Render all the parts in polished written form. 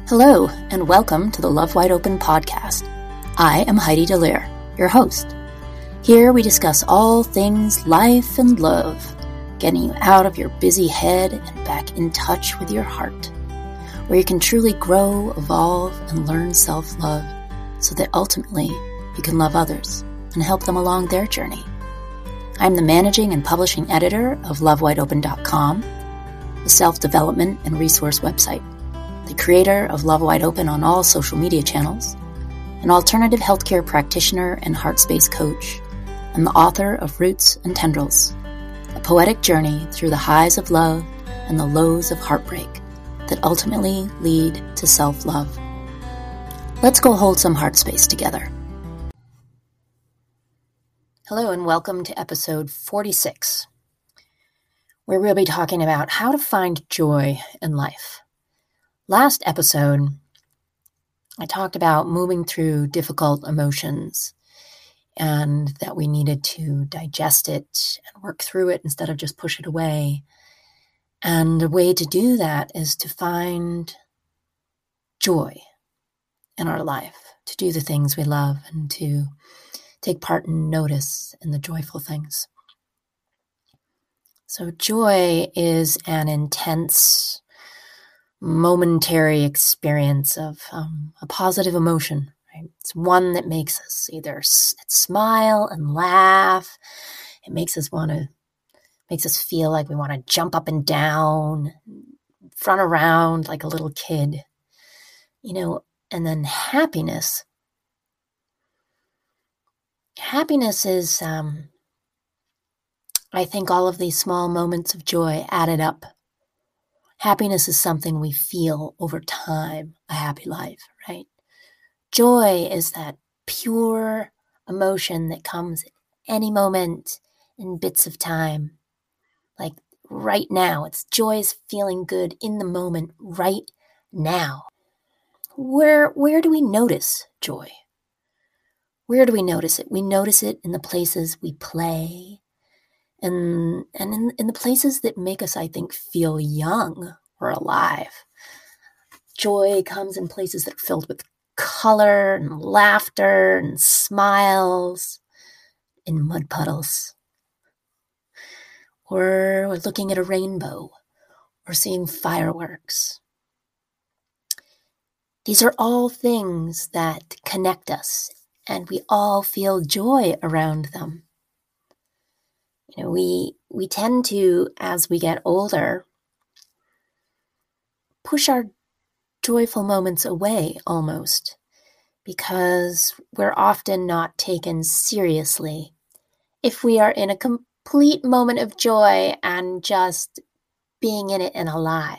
Hello, and welcome to the Love Wide Open podcast. I am Heidi Dallaire, your host. Here we discuss all things life and love, getting you out of your busy head and back in touch with your heart, where you can truly grow, evolve, and learn self-love so that ultimately you can love others and help them along their journey. I'm the managing and publishing editor of LoveWideOpen.com, a self-development and resource website, the creator of Love Wide Open on all social media channels, an alternative healthcare practitioner and heart space coach, and the author of Roots and Tendrils, a poetic journey through the highs of love and the lows of heartbreak that ultimately lead to self-love. Let's go hold some heart space together. Hello and welcome to episode 46, where we'll be talking about how to find joy in life. Last episode, I talked about moving through difficult emotions and that we needed to digest it and work through it instead of just push it away. And a way to do that is to find joy in our life, to do the things we love and to take part and notice in the joyful things. So joy is an intense, momentary experience of a positive emotion. Right? It's one that makes us either smile and laugh. It makes us feel like we want to jump up and down, run around like a little kid, and then happiness. Happiness is, I think all of these small moments of joy added up. Happiness is something we feel over time, a happy life, right? Joy is that pure emotion that comes at any moment in bits of time. Like right now, joy is feeling good in the moment right now. Where do we notice joy? Where do we notice it? We notice it in the places we play, and in the places that make us, I think, feel young or alive. Joy comes in places that are filled with color and laughter and smiles, in mud puddles. Or we're looking at a rainbow or seeing fireworks. These are all things that connect us, and we all feel joy around them. We tend to, as we get older, push our joyful moments away almost because we're often not taken seriously. If we are in a complete moment of joy and just being in it and alive,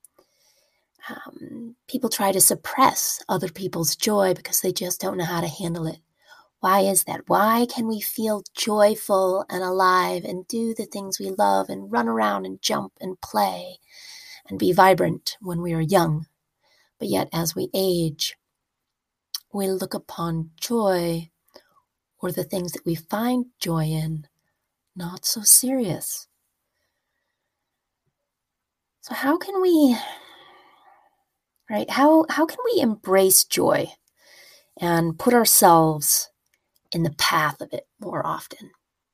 people try to suppress other people's joy because they just don't know how to handle it. Why is that? Why can we feel joyful and alive and do the things we love and run around and jump and play and be vibrant when we are young? But yet as we age, we look upon joy or the things that we find joy in not so serious. So how can we embrace joy and put ourselves in the path of it more often?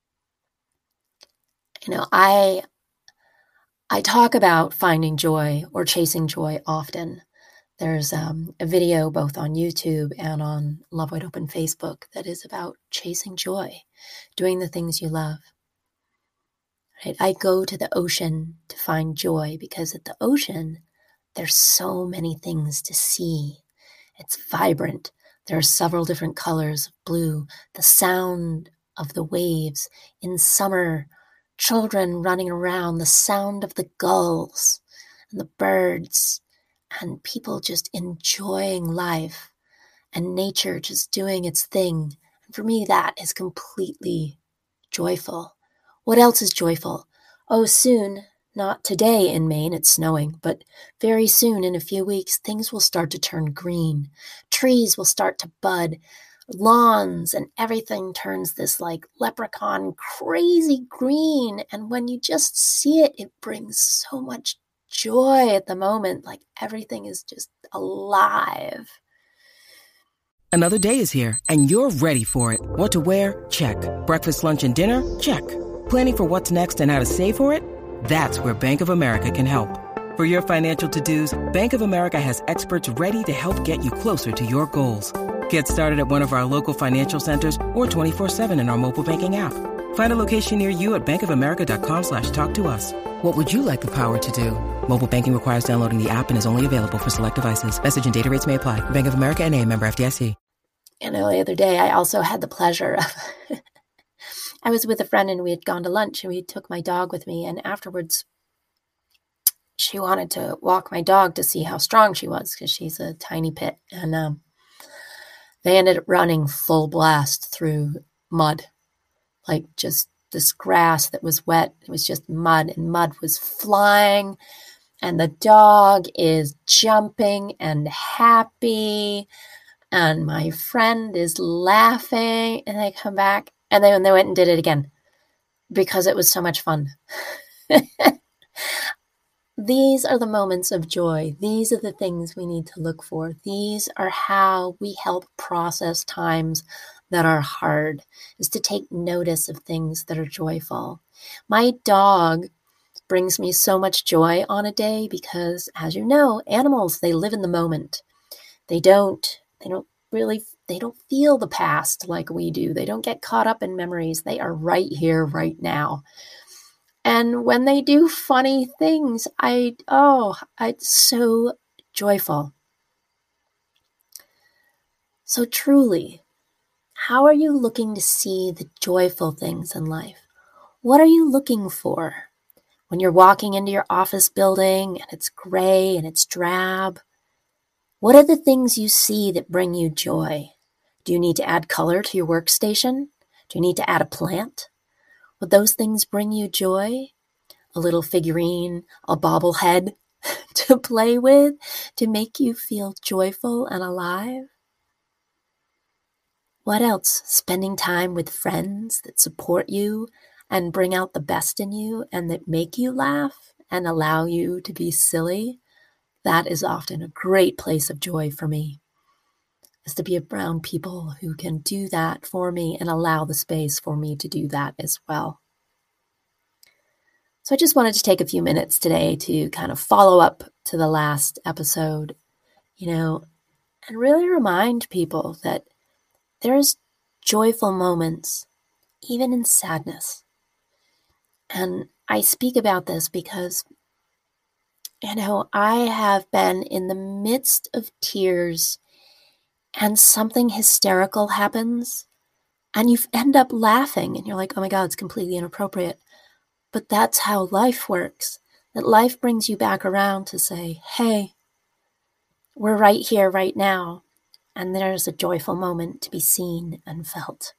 I talk about finding joy or chasing joy often. There's a video both on YouTube and on Love Wide Open Facebook that is about chasing joy, doing the things you love. Right? I go to the ocean to find joy because at the ocean, there's so many things to see. It's vibrant. There are several different colors of blue, the sound of the waves. In summer, children running around, the sound of the gulls and the birds, and people just enjoying life and nature just doing its thing. And for me, that is completely joyful. What else is joyful? Oh, soon, not today in Maine, it's snowing, but very soon, in a few weeks, things will start to turn green. Trees will start to bud. Lawns and everything turns this like leprechaun crazy green. And when you just see it, it brings so much joy at the moment, like everything is just alive. Another day is here, and you're ready for it. What to wear? Check. Breakfast, lunch, and dinner? Check. Planning for what's next and how to save for it? That's where Bank of America can help. For your financial to-dos, Bank of America has experts ready to help get you closer to your goals. Get started at one of our local financial centers or 24/7 in our mobile banking app. Find a location near you at bankofamerica.com/talktous. What would you like the power to do? Mobile banking requires downloading the app and is only available for select devices. Message and data rates may apply. Bank of America N.A., member FDIC. The other day, I also had the pleasure of, I was with a friend and we had gone to lunch and we took my dog with me. And afterwards, she wanted to walk my dog to see how strong she was because she's a tiny pit. And they ended up running full blast through mud, like just this grass that was wet. It was just mud, and mud was flying, and the dog is jumping and happy, and my friend is laughing, and they come back, and then they went and did it again because it was so much fun. These are the moments of joy. These are the things we need to look for. These are how we help process times that are hard, is to take notice of things that are joyful. My dog brings me so much joy on a day because, as you know, animals, they live in the moment. They don't feel the past like we do. They don't get caught up in memories. They are right here, right now. And when they do funny things, it's so joyful. So truly, how are you looking to see the joyful things in life? What are you looking for when you're walking into your office building and it's gray and it's drab? What are the things you see that bring you joy? Do you need to add color to your workstation? Do you need to add a plant? Would those things bring you joy? A little figurine, a bobblehead to play with, to make you feel joyful and alive? What else? Spending time with friends that support you and bring out the best in you and that make you laugh and allow you to be silly? That is often a great place of joy for me, is to be around people who can do that for me and allow the space for me to do that as well. So I just wanted to take a few minutes today to kind of follow up to the last episode, and really remind people that there's joyful moments, even in sadness. And I speak about this because, I have been in the midst of tears and something hysterical happens and you end up laughing and you're like, oh my God, it's completely inappropriate. But that's how life works, that life brings you back around to say, hey, we're right here, right now. And there's a joyful moment to be seen and felt.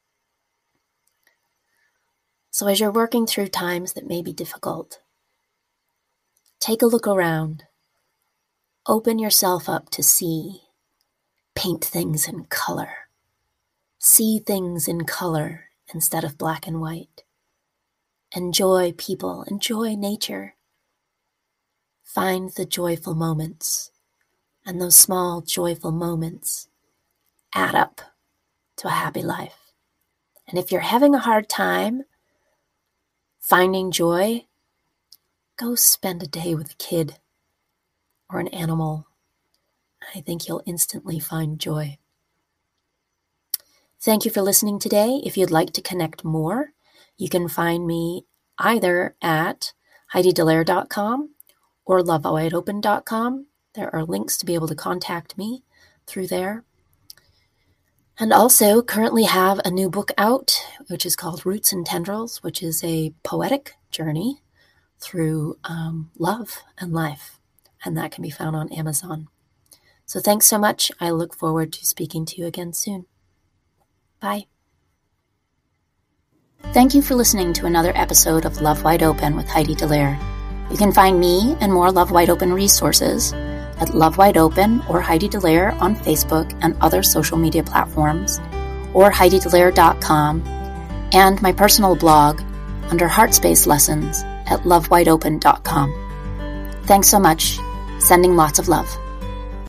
So as you're working through times that may be difficult, take a look around. Open yourself up to see. Paint things in color. See things in color instead of black and white. Enjoy people. Enjoy nature. Find the joyful moments. And those small, joyful moments add up to a happy life. And if you're having a hard time finding joy, go spend a day with a kid or an animal. I think you'll instantly find joy. Thank you for listening today. If you'd like to connect more, you can find me either at HeidiDallaire.com or LoveWideOpen.com. There are links to be able to contact me through there. And also currently have a new book out, which is called Roots and Tendrils, which is a poetic journey through love and life. And that can be found on Amazon. So thanks so much. I look forward to speaking to you again soon. Bye. Thank you for listening to another episode of Love Wide Open with Heidi Dallaire. You can find me and more Love Wide Open resources at Love Wide Open or Heidi Dallaire on Facebook and other social media platforms, or HeidiDallaire.com, and my personal blog under Heart Space Lessons at LoveWideOpen.com. Thanks so much. Sending lots of love.